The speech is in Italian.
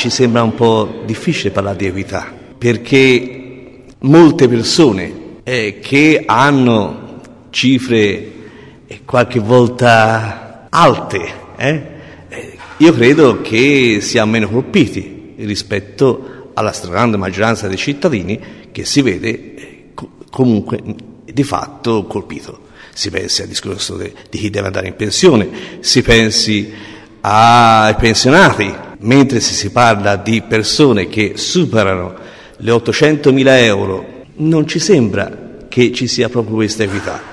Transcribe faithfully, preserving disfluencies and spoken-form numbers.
ci sembra un po' difficile parlare di equità, perché molte persone eh, che hanno cifre eh, qualche volta alte, eh, eh, io credo che siano meno colpiti rispetto alla stragrande maggioranza dei cittadini che si vede eh, co- comunque di fatto colpito. Si pensi al discorso de, di chi deve andare in pensione, si pensi ai pensionati, mentre se si parla di persone che superano le ottocentomila euro non ci sembra che ci sia proprio questa equità.